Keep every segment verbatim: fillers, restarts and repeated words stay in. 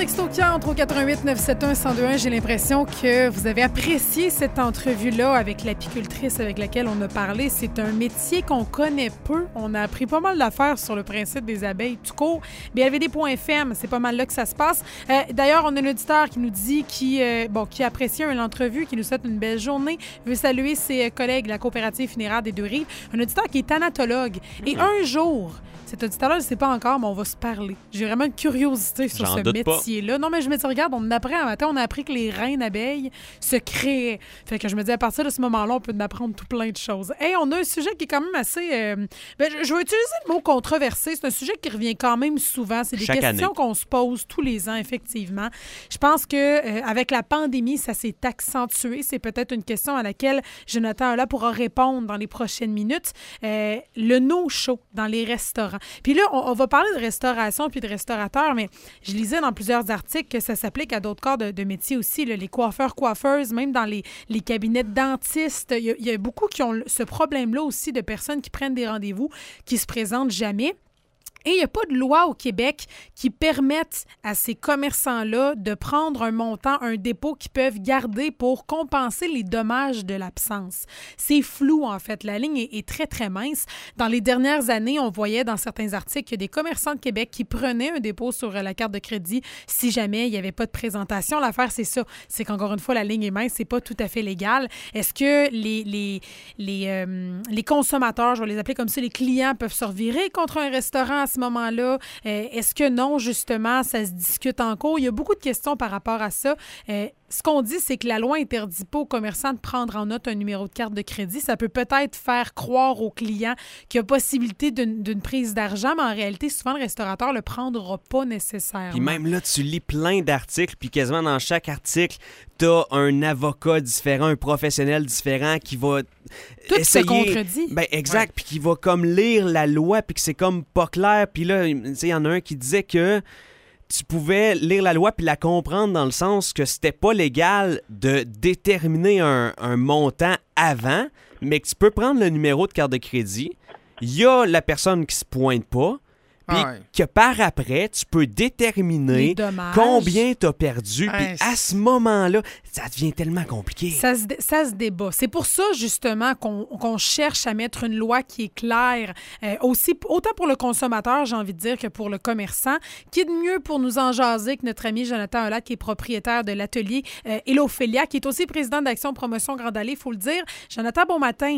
texto qui entre au quatre-vingt-huit neuf sept un un zéro deux un. J'ai l'impression que vous avez apprécié cette entrevue-là avec l'apicultrice avec laquelle on a parlé. C'est un métier qu'on connaît peu. On a appris pas mal d'affaires sur le principe des abeilles tout court. B L V D point F M, c'est pas mal là que ça se passe. Euh, d'ailleurs, on a un auditeur qui nous dit qui, euh, bon, qui apprécie l'entrevue, qui nous souhaite une belle journée, veut saluer ses collègues de la coopérative funéraire des Deux-Rives. Un auditeur qui est thanatologue. Et un jour, cet auditeur-là, je ne sais pas encore, mais on va se parler. J'ai vraiment une curiosité sur J'en ce doute métier-là. Pas. Non, mais je me dis, regarde, on apprend un matin, on a appris que les reines abeilles se créaient. Fait que je me dis, à partir de ce moment-là, on peut en apprendre tout plein de choses. Hey, on a un sujet qui est quand même assez... Euh, ben, je, je vais utiliser le mot controversé. C'est un sujet qui revient quand même souvent. C'est des Chaque questions année. qu'on se pose tous les ans, effectivement. Je pense que euh, avec la pandémie, ça s'est accentué. C'est peut-être une question à laquelle Jonathan là pourra répondre dans les prochaines minutes. Euh, le no-show dans les restaurants. Puis là, on, on va parler de restauration puis de restaurateurs, mais je lisais dans plusieurs articles que ça s'applique à d'autres corps de, de métiers aussi, là, les coiffeurs, coiffeuses, même dans les, les cabinets de dentistes. Il y, a, il y a beaucoup qui ont ce problème-là aussi de personnes qui prennent des rendez-vous, qui se présentent jamais. Et il n'y a pas de loi au Québec qui permette à ces commerçants-là de prendre un montant, un dépôt qu'ils peuvent garder pour compenser les dommages de l'absence. C'est flou, en fait. La ligne est, est très, très mince. Dans les dernières années, on voyait dans certains articles qu'il y a des commerçants de Québec qui prenaient un dépôt sur la carte de crédit si jamais il n'y avait pas de présentation. L'affaire, c'est ça. C'est qu'encore une fois, la ligne est mince. C'est pas tout à fait légal. Est-ce que les, les, les, euh, les consommateurs, je vais les appeler comme ça, les clients peuvent se revirer contre un restaurant à ce moment-là? Euh, est-ce que non, justement, ça se discute en cours? Il y a beaucoup de questions par rapport à ça. Euh, ce qu'on dit, c'est que la loi interdit pas aux commerçants de prendre en note un numéro de carte de crédit. Ça peut peut-être faire croire aux clients qu'il y a possibilité d'une, d'une prise d'argent, mais en réalité, souvent, le restaurateur ne le prendra pas nécessairement. Puis même là, tu lis plein d'articles, puis quasiment dans chaque article, t'as un avocat différent, un professionnel différent qui va Tout essayer... se contredit. Ben exact, Ouais. puis qui va comme lire la loi, puis que c'est comme pas clair. Puis là, tu sais, il y en a un qui disait que tu pouvais lire la loi puis la comprendre dans le sens que c'était pas légal de déterminer un, un montant avant, mais que tu peux prendre le numéro de carte de crédit. Il y a la personne qui se pointe pas, puis Ah ouais. que par après, tu peux déterminer Les dommages. combien tu as perdu. Puis Ouais, à ce moment-là, ça devient tellement compliqué. Ça se, dé- ça se débat. C'est pour ça, justement, qu'on, qu'on cherche à mettre une loi qui est claire, euh, aussi, autant pour le consommateur, j'ai envie de dire, que pour le commerçant. Qui est de mieux pour nous en jaser que notre ami Jonathan Hollac, qui est propriétaire de l'atelier euh, Elophélia, qui est aussi président d'Action Promotion Grande Allée, il faut le dire. Jonathan, bon matin.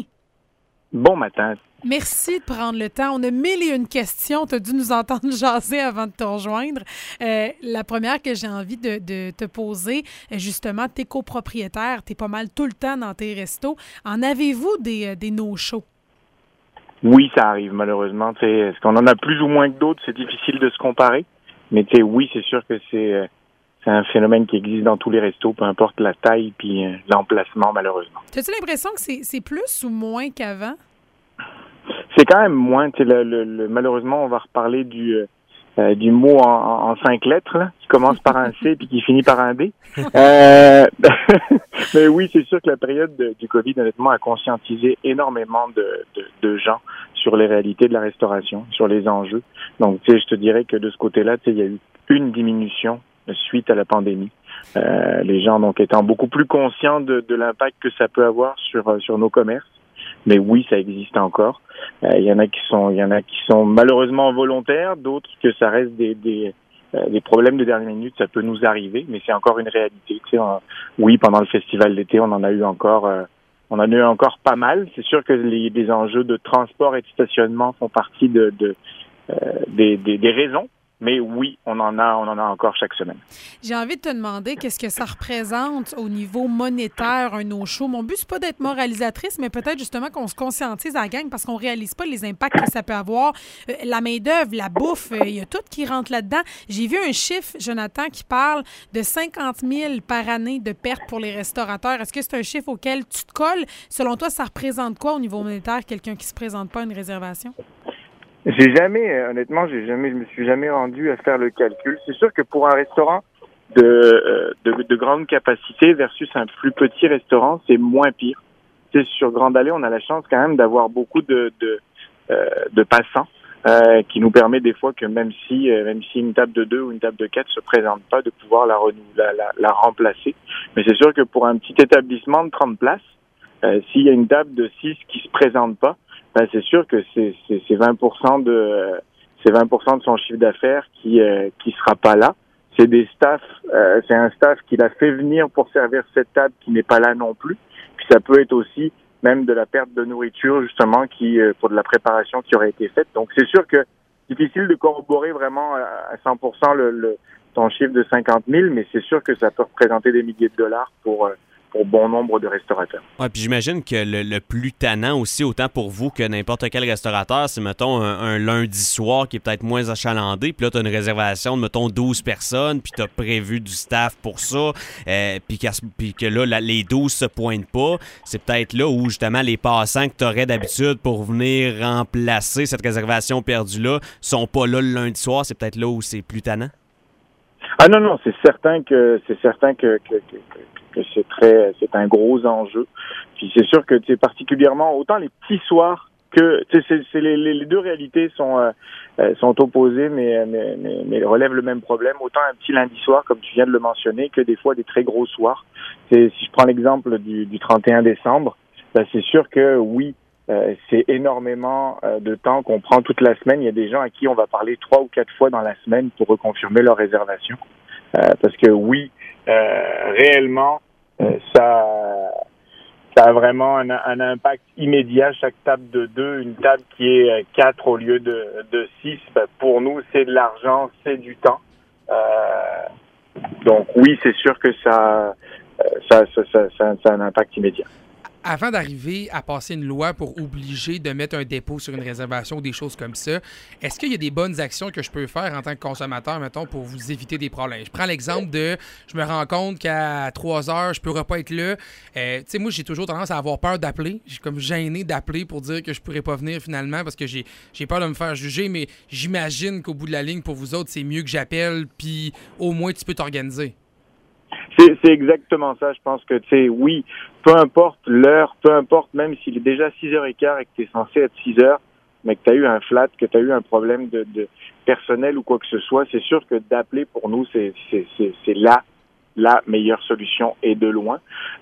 Bon matin. Merci de prendre le temps. On a mille et une questions. Tu as dû nous entendre jaser avant de te rejoindre. Euh, la première que j'ai envie de, de te poser, justement, tu es copropriétaire, tu es pas mal tout le temps dans tes restos. En avez-vous des, des no-shows? Oui, ça arrive malheureusement. Tu sais, est-ce qu'on en a plus ou moins que d'autres? C'est difficile de se comparer. Mais tu sais, oui, c'est sûr que c'est, euh, c'est un phénomène qui existe dans tous les restos, peu importe la taille puis euh, l'emplacement, malheureusement. As-tu l'impression que c'est, c'est plus ou moins qu'avant? C'est quand même moins. Tu sais, le, le, le- malheureusement, on va reparler du euh, euh, du mot en, en, en cinq lettres, là, qui commence par un C puis qui finit par un B. Euh, mais oui, c'est sûr que la période de, du COVID, honnêtement, a conscientisé énormément de, de, de gens sur les réalités de la restauration, sur les enjeux. Donc, tu sais, je te dirais que de ce côté-là, tu sais, il y a eu une diminution suite à la pandémie. Euh, les gens, donc, étant beaucoup plus conscients de, de l'impact que ça peut avoir sur, sur nos commerces. Mais oui, ça existe encore. Il euh, y en a qui sont, il y en a qui sont malheureusement volontaires, d'autres que ça reste des, des, euh, des problèmes de dernière minute. Ça peut nous arriver, mais c'est encore une réalité. Tu sais, on, oui, pendant le festival d'été, on en a eu encore, euh, on en a eu encore pas mal. C'est sûr que les, les enjeux de transport et de stationnement font partie de, de euh, des, des, des raisons. Mais oui, on en a, on en a encore chaque semaine. J'ai envie de te demander qu'est-ce que ça représente au niveau monétaire, un no-show. Mon but, c'est pas d'être moralisatrice, mais peut-être justement qu'on se conscientise à la gang parce qu'on réalise pas les impacts que ça peut avoir. Euh, la main-d'œuvre, la bouffe, il euh, y a tout qui rentre là-dedans. J'ai vu un chiffre, Jonathan, qui parle de cinquante mille par année de pertes pour les restaurateurs. Est-ce que c'est un chiffre auquel tu te colles? Selon toi, ça représente quoi au niveau monétaire, quelqu'un qui se présente pas à une réservation? J'ai jamais, honnêtement, j'ai jamais, je me suis jamais rendu à faire le calcul. C'est sûr que pour un restaurant de, euh, de, de grande capacité versus un plus petit restaurant, c'est moins pire. Tu sais, sur Grande Allée, on a la chance quand même d'avoir beaucoup de, de, euh, de passants. euh, qui nous permet des fois que même si euh, même si une table de deux ou une table de quatre se présente pas, de pouvoir la, renou- la, la, la remplacer. Mais c'est sûr que pour un petit établissement de trente places, euh, s'il y a une table de six qui se présente pas, ben c'est sûr que c'est, c'est, c'est vingt pour cent de euh, c'est vingt pour cent de son chiffre d'affaires qui euh, qui sera pas là. C'est des staffs, euh, c'est un staff qui l'a fait venir pour servir cette table qui n'est pas là non plus. Puis ça peut être aussi même de la perte de nourriture justement qui euh, pour de la préparation qui aurait été faite. Donc c'est sûr que difficile de corroborer vraiment à cent pour cent le, le ton chiffre de cinquante mille, mais c'est sûr que ça peut représenter des milliers de dollars pour euh, pour bon nombre de restaurateurs. Ouais, puis j'imagine que le, le plus tannant aussi, autant pour vous que n'importe quel restaurateur, c'est, mettons, un, un lundi soir qui est peut-être moins achalandé, puis là, tu as une réservation de, mettons, douze personnes, puis tu as prévu du staff pour ça, euh, puis, puis que là, la, les douze se pointent pas. C'est peut-être là où, justement, les passants que tu aurais d'habitude pour venir remplacer cette réservation perdue-là sont pas là le lundi soir. C'est peut-être là où c'est plus tannant? Ah non, non, c'est certain que c'est certain que, que, que, que que c'est très, c'est un gros enjeu. Puis c'est sûr que c'est particulièrement autant les petits soirs que, tu sais, c'est, c'est les, les deux réalités sont euh, sont opposées, mais, mais mais mais relèvent le même problème. Autant un petit lundi soir, comme tu viens de le mentionner, que des fois des très gros soirs. C'est, si je prends l'exemple du, du trente et un décembre, ben c'est sûr que oui, euh, c'est énormément euh, de temps qu'on prend toute la semaine. Il y a des gens à qui on va parler trois ou quatre fois dans la semaine pour reconfirmer leur réservation, euh, parce que oui, euh, réellement. Euh, ça, ça a vraiment un, un impact immédiat. Chaque table de deux, une table qui est quatre au lieu de, de six, ben pour nous, c'est de l'argent, c'est du temps. Euh, donc oui, c'est sûr que ça, ça, ça, ça, ça, ça a un impact immédiat. Avant d'arriver à passer une loi pour obliger de mettre un dépôt sur une réservation ou des choses comme ça, est-ce qu'il y a des bonnes actions que je peux faire en tant que consommateur, mettons, pour vous éviter des problèmes? Je prends l'exemple de, je me rends compte qu'à trois heures, je ne pourrais pas être là. Euh, tu sais, moi, j'ai toujours tendance à avoir peur d'appeler. J'ai comme gêné d'appeler pour dire que je ne pourrais pas venir finalement parce que j'ai, j'ai peur de me faire juger, mais j'imagine qu'au bout de la ligne, pour vous autres, c'est mieux que j'appelle, puis au moins, tu peux t'organiser. C'est, c'est exactement ça. Je pense que, tu sais, oui, peu importe l'heure, peu importe, même s'il est déjà six heures quinze et que tu es censé être six heures, mais que tu as eu un flat, que tu as eu un problème de, de personnel ou quoi que ce soit, c'est sûr que d'appeler pour nous, c'est, c'est, c'est, c'est la, la meilleure solution et de loin.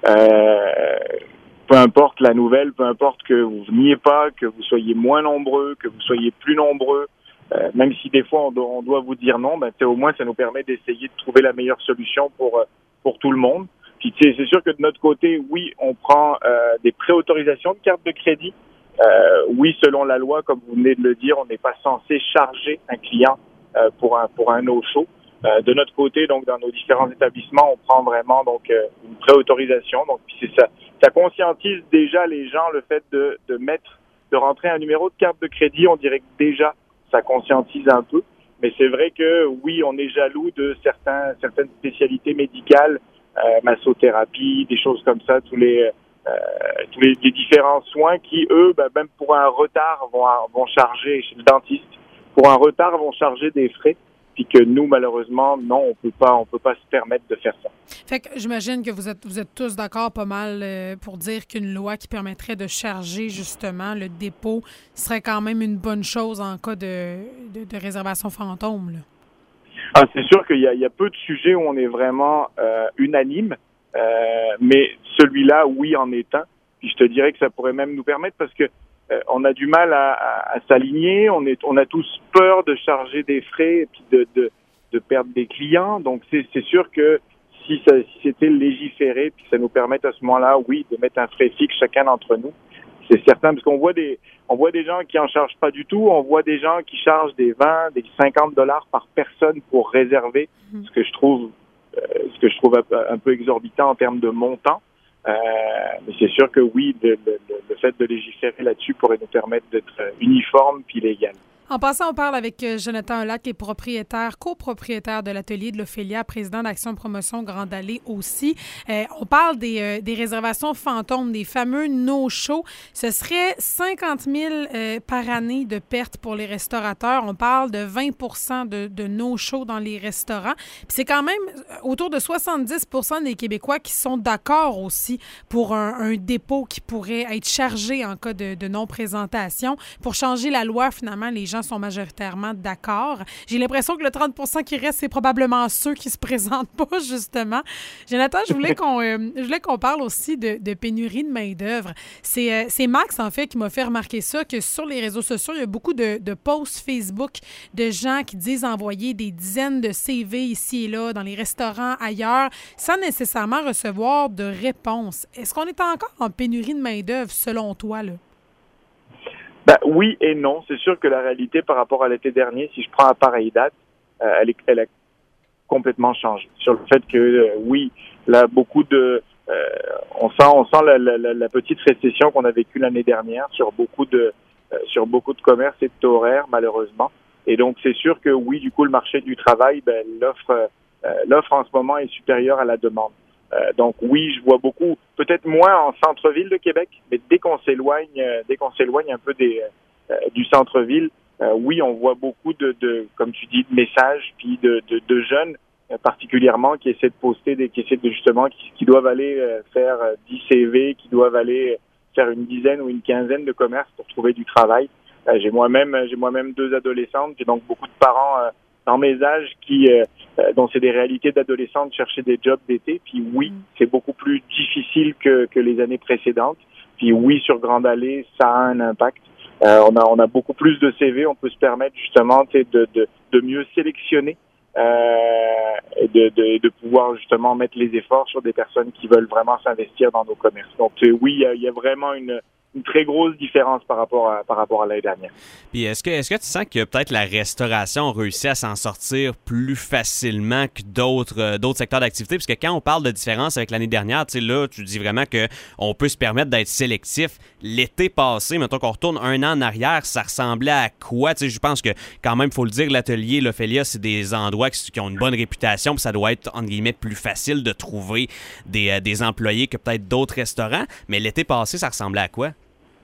Euh, peu importe la nouvelle, peu importe que vous veniez pas, que vous soyez moins nombreux, que vous soyez plus nombreux, euh, même si des fois on doit, on doit vous dire non, ben, au moins ça nous permet d'essayer de trouver la meilleure solution pour euh, pour tout le monde. Puis tu sais, c'est sûr que de notre côté, oui, on prend euh, des préautorisations de carte de crédit. Euh, oui, selon la loi, comme vous venez de le dire, on n'est pas censé charger un client euh, pour un pour un no-show. Euh, de notre côté, donc dans nos différents établissements, on prend vraiment donc euh, une préautorisation. Donc puis c'est ça, ça conscientise déjà les gens le fait de de mettre, de rentrer un numéro de carte de crédit. On dirait que déjà ça conscientise un peu. Mais c'est vrai que oui, on est jaloux de certains, certaines spécialités médicales, euh, massothérapie, des choses comme ça, tous les, euh, tous les, les différents soins qui, eux, ben, même pour un retard, vont, vont charger chez le dentiste. Pour un retard, vont charger des frais. Puis que nous, malheureusement, non, on peut pas, on peut pas se permettre de faire ça. Fait que j'imagine que vous êtes, vous êtes tous d'accord pas mal euh, pour dire qu'une loi qui permettrait de charger justement le dépôt serait quand même une bonne chose en cas de, de, de réservation fantôme, là. Ah, c'est sûr qu'il y a, il y a peu de sujets où on est vraiment euh, unanime, euh, mais celui-là, oui, en est un. Puis je te dirais que ça pourrait même nous permettre parce que Euh, on a du mal à, à, à s'aligner, on est, on a tous peur de charger des frais et puis de, de, de perdre des clients. Donc c'est, c'est sûr que si, ça, si c'était légiféré, puis ça nous permette à ce moment-là, oui, de mettre un frais fixe chacun d'entre nous, c'est certain, parce qu'on voit des, on voit des gens qui en chargent pas du tout, on voit des gens qui chargent des vingt, des cinquante dollars par personne pour réserver, mmh. ce que je trouve, euh, ce que je trouve un, un peu exorbitant en termes de montant. Euh, mais c'est sûr que oui, le, le, le fait de légiférer là-dessus pourrait nous permettre d'être uniforme puis légal. En passant, on parle avec Jonathan Helac, qui est propriétaire, copropriétaire de l'atelier de l'Ophélia, président d'Action Promotion Grande Allée aussi. Euh, on parle des, euh, des réservations fantômes, des fameux no-shows. Ce serait cinquante mille euh, par année de pertes pour les restaurateurs. On parle de vingt pour cent de, de no-shows dans les restaurants. Puis c'est quand même autour de soixante-dix pour cent des Québécois qui sont d'accord aussi pour un, un dépôt qui pourrait être chargé en cas de, de non-présentation. Pour changer la loi, finalement, les gens gens sont majoritairement d'accord. J'ai l'impression que le trente pour cent qui reste, c'est probablement ceux qui se présentent pas, justement. Jonathan, je voulais qu'on euh, je voulais qu'on parle aussi de, de pénurie de main-d'œuvre. C'est, euh, c'est Max, en fait, qui m'a fait remarquer ça, que sur les réseaux sociaux, il y a beaucoup de, de posts Facebook de gens qui disent envoyer des dizaines de C V ici et là, dans les restaurants, ailleurs, sans nécessairement recevoir de réponse. Est-ce qu'on est encore en pénurie de main-d'œuvre, selon toi, là? Ben, oui et non. C'est sûr que la réalité par rapport à l'été dernier, si je prends à pareille date, euh, elle, est, elle a complètement changé. Sur le fait que, euh, oui, là, beaucoup de... Euh, on sent, on sent la, la, la petite récession qu'on a vécue l'année dernière sur beaucoup de euh, sur beaucoup de commerces et de taux horaires, malheureusement. Et donc, c'est sûr que, oui, du coup, le marché du travail, ben, l'offre, euh, l'offre en ce moment est supérieure à la demande. Euh, donc oui, je vois beaucoup, peut-être moins en centre-ville de Québec, mais dès qu'on s'éloigne, euh, dès qu'on s'éloigne un peu des, euh, du centre-ville, euh, oui, on voit beaucoup de, de, comme tu dis, de messages, puis de, de, de jeunes euh, particulièrement qui essaient de poster, des, qui essaient de justement, qui, qui doivent aller euh, faire euh, dix C V, qui doivent aller faire une dizaine ou une quinzaine de commerces pour trouver du travail. Euh, j'ai moi-même, j'ai moi-même deux adolescentes, j'ai donc beaucoup de parents euh, dans mes âges qui, euh, euh, dont c'est des réalités d'adolescents de chercher des jobs d'été. Puis oui, c'est beaucoup plus difficile que, que les années précédentes. Puis oui, sur Grande Allée, ça a un impact. Euh, on a, on a beaucoup plus de C V. On peut se permettre justement de, de, de mieux sélectionner euh, et de, de, de pouvoir justement mettre les efforts sur des personnes qui veulent vraiment s'investir dans nos commerces. Donc euh, oui, il y a, il y a vraiment une une très grosse différence par rapport à par rapport à l'année dernière. Puis est-ce que est-ce que tu sens que peut-être la restauration a réussi à s'en sortir plus facilement que d'autres euh, d'autres secteurs d'activité? Parce que quand on parle de différence avec l'année dernière, tu sais là, tu dis vraiment que on peut se permettre d'être sélectif. L'été passé, mettons qu'on retourne un an en arrière, ça ressemblait à quoi? Tu sais, je pense que quand même, il faut le dire, l'atelier l'Ophélia, c'est des endroits qui, qui ont une bonne réputation, puis ça doit être entre guillemets plus facile de trouver des euh, des employés que peut-être d'autres restaurants. Mais l'été passé, ça ressemblait à quoi?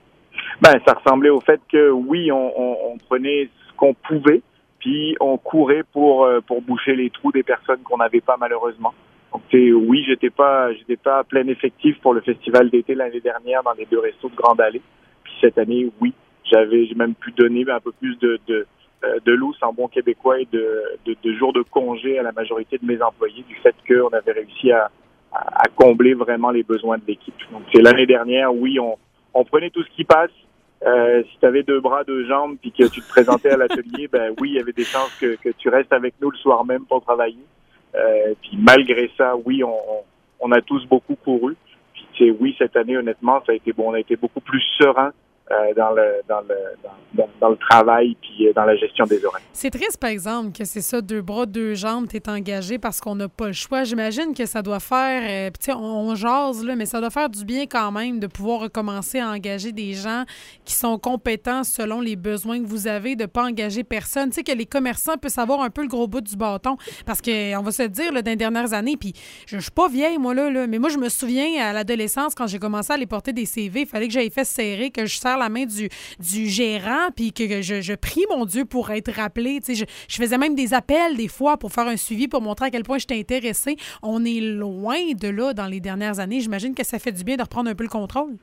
Ben, ça ressemblait au fait que oui, on, on, on prenait ce qu'on pouvait, puis on courait pour pour boucher les trous des personnes qu'on n'avait pas malheureusement. Donc oui, j'étais pas j'étais pas à plein effectif pour le festival d'été l'année dernière dans les deux restos de Grande Allée. Puis cette année, oui, j'avais j'ai même pu donner un peu plus de de de lousse en bon québécois et de, de de jours de congé à la majorité de mes employés du fait qu'on avait réussi à, à à combler vraiment les besoins de l'équipe. Donc c'est l'année dernière, oui, on on prenait tout ce qui passe. Euh, si tu avais deux bras, deux jambes, puis que tu te présentais à l'atelier, ben oui, il y avait des chances que, que tu restes avec nous le soir même pour travailler. Euh, puis malgré ça, oui, on, on a tous beaucoup couru. Puis tu sais, oui, cette année, honnêtement, ça a été bon. On a été beaucoup plus serein euh, dans le dans le dans, dans le travail puis dans la gestion des horaires. C'est triste, par exemple, que c'est ça, deux bras, deux jambes, t'es engagé parce qu'on n'a pas le choix. J'imagine que ça doit faire, euh, tu sais, on, on jase, là, mais ça doit faire du bien quand même de pouvoir recommencer à engager des gens qui sont compétents selon les besoins que vous avez, de ne pas engager personne. Tu sais, que les commerçants peuvent avoir un peu le gros bout du bâton. Parce que on va se le dire, là, dans les dernières années, puis je, je suis pas vieille, moi, là, là, mais moi, je me souviens à l'adolescence, quand j'ai commencé à aller porter des C V, il fallait que j'aille fait serrer, que je serre la main du, du gérant, puis que je, je prie, mon Dieu, pour être rappelé. Tu sais, je, je faisais même des appels des fois pour faire un suivi, pour montrer à quel point j'étais intéressée. On est loin de là dans les dernières années. J'imagine que ça fait du bien de reprendre un peu le contrôle.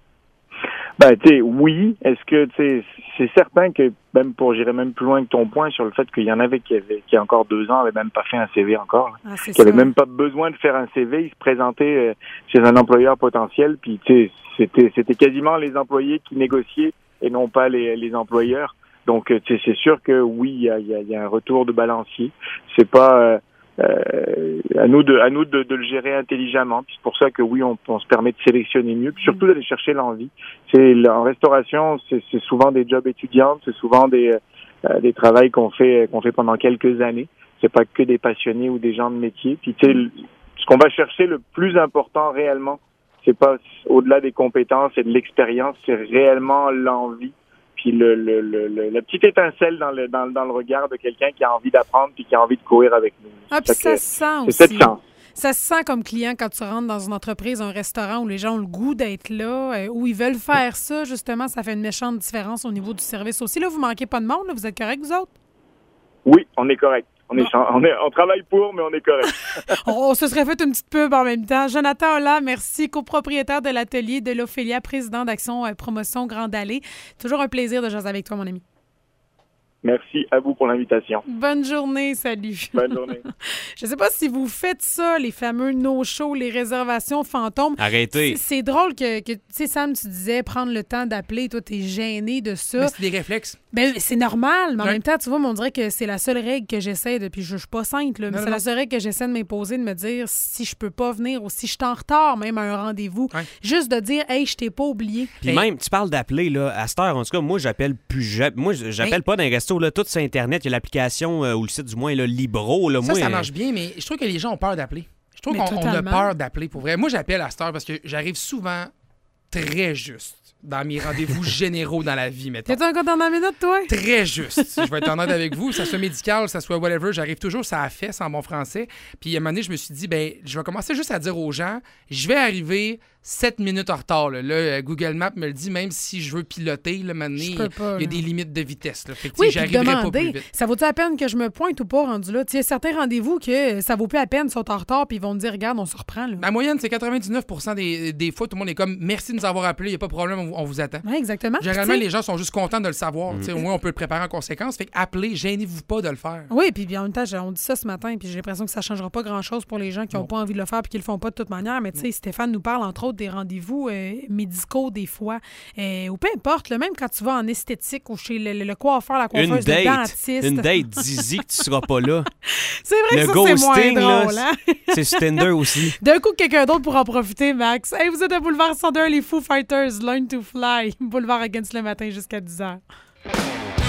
Ben, tu sais, oui. Est-ce que, tu sais, c'est certain que, même pour, j'irais même plus loin que ton point sur le fait qu'il y en avait qui avaient, qui, encore deux ans, n'avaient même pas fait un C V encore. Ah, qui n'avaient même pas besoin de faire un C V. Ils se présentaient euh, chez un employeur potentiel, puis, tu sais, c'était, c'était quasiment les employés qui négociaient et non pas les, les employeurs. Donc, tu sais, c'est sûr que oui, il y a, y, a, y a un retour de balancier. C'est pas euh, euh, à nous de à nous de, de le gérer intelligemment. Puis c'est pour ça que oui, on, on se permet de sélectionner mieux, puis surtout d'aller chercher l'envie. C'est en restauration, c'est, c'est souvent des jobs étudiantes, c'est souvent des euh, des travails qu'on fait qu'on fait pendant quelques années. C'est pas que des passionnés ou des gens de métier. Puis tu sais, ce qu'on va chercher le plus important réellement, c'est pas au-delà des compétences et de l'expérience, c'est réellement l'envie. Puis le, le, le, le, la petite étincelle dans le, dans, dans le regard de quelqu'un qui a envie d'apprendre puis qui a envie de courir avec nous. Ah, puis ça, ça se sent aussi. C'est cette chance. Ça se sent comme client quand tu rentres dans une entreprise, un restaurant où les gens ont le goût d'être là, euh, où ils veulent faire ça, justement, ça fait une méchante différence au niveau du service aussi. Là, vous manquez pas de monde, là, vous êtes correct, vous autres? Oui, on est correct. On, est, on, est, on travaille pour, mais on est correct. on, on se serait fait une petite pub en même temps. Jonathan Holla, merci, copropriétaire de l'atelier de l'Ophélia, président d'Action euh, Promotion Grande Allée. Toujours un plaisir de jaser avec toi, mon ami. Merci à vous pour l'invitation. Bonne journée, salut. Bonne journée. Je sais pas si vous faites ça, les fameux no-shows, les réservations fantômes. Arrêtez. C'est, c'est drôle que, que tu sais, Sam, tu disais prendre le temps d'appeler. Toi, t'es gêné de ça. Mais c'est des réflexes. Ben, c'est normal, mais en Ouais. même temps, tu vois, on dirait que c'est la seule règle que j'essaie de. Puis je suis pas sainte, là, mais Non, c'est non. la seule règle que j'essaie de m'imposer, de me dire si je peux pas venir ou si je suis en retard, même à un rendez-vous. Ouais. Juste de dire, hey, je t'ai pas oublié. Puis Hey. même, tu parles d'appeler, là, à cette heure, en tout cas, moi, j'appelle plus jamais. Moi, j'appelle Hey. pas dans les restos, là, tout sur Internet, il y a l'application, euh, ou le site, du moins, là, Libro, là, Ça, moi... ça euh, marche bien, mais je trouve que les gens ont peur d'appeler. Je trouve Mais qu'on on a totalement. peur d'appeler, pour vrai. Moi, j'appelle à cette heure parce que j'arrive souvent très juste dans mes rendez-vous généraux dans la vie, mettons. T'es-tu un compte dans la minute, toi? Très juste. Je vais être honnête avec vous. Que ça soit médical, que ça soit whatever, j'arrive toujours, ça a fait en bon français. Puis à un moment donné, je me suis dit, ben, je vais commencer juste à dire aux gens, je vais arriver sept minutes en retard. Là, Là, Google Maps me le dit, même si je veux piloter, là, maintenant, Je il peux pas, il y a là. des limites de vitesse. Là. Fait que, Oui, tu sais, puis j'arriverai pas plus demander, vite. ça vaut-tu la peine que je me pointe ou pas rendu là? Tu sais, certains rendez-vous que ça vaut plus la peine, ils sont en retard, puis ils vont me dire, regarde, on se reprend. Là. Ma moyenne, c'est quatre-vingt-dix-neuf pour cent des, des fois, tout le monde est comme, merci de nous avoir appelés, il n'y a pas de problème, on, on vous attend. Oui, exactement. Généralement, Puis, tu les gens sont juste contents de le savoir. Tu sais, Au moins, on peut le préparer en conséquence. Fait que appelez, gênez-vous pas de le faire. sais, oui, puis en même temps, on dit ça ce matin, puis j'ai l'impression que ça changera pas grand-chose pour les gens qui n'ont Non. pas envie de le faire puis qui le font pas de toute manière. Mais tu sais, Stéphane nous parle entre autres des rendez-vous euh, médicaux des fois, euh, ou peu importe, là, même quand tu vas en esthétique ou chez le, le- le coiffeur, la Une coiffeuse, le date, dentiste. une date, Dizzy, que tu seras pas là. C'est vrai Le que ça, c'est moins ghosting, là, drôle, hein? c'est sur Tinder aussi. D'un coup, quelqu'un d'autre pour en profiter, Max. Hey, vous êtes à Boulevard cent deux, les Foo Fighters, Learn to Fly. Boulevard Against le matin jusqu'à dix heures.